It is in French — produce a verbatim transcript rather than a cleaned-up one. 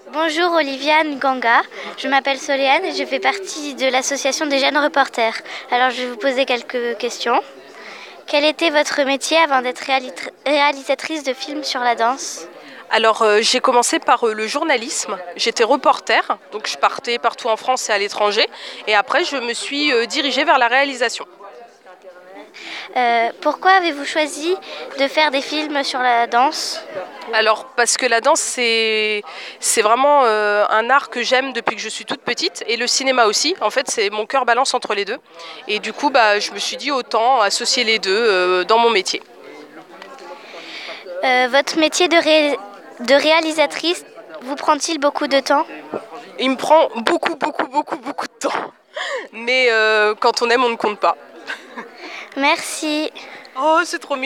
Bonjour Oliviane Ganga, je m'appelle Soléane et je fais partie de l'association des jeunes reporters. Alors je vais vous poser quelques questions. Quel était votre métier avant d'être réali- réalisatrice de films sur la danse? Alors euh, j'ai commencé par euh, le journalisme, j'étais reporter, donc je partais partout en France et à l'étranger, et après je me suis euh, dirigée vers la réalisation. Euh, pourquoi avez-vous choisi de faire des films sur la danse? Alors parce que la danse c'est c'est vraiment euh, un art que j'aime depuis que je suis toute petite, et le cinéma aussi, en fait c'est mon cœur balance entre les deux, et du coup bah, je me suis dit autant associer les deux euh, dans mon métier. Euh, votre métier de, ré- de réalisatrice vous prend-il beaucoup de temps? Il me prend beaucoup beaucoup beaucoup beaucoup de temps, mais euh, quand on aime on ne compte pas. Merci. Oh c'est trop mignon.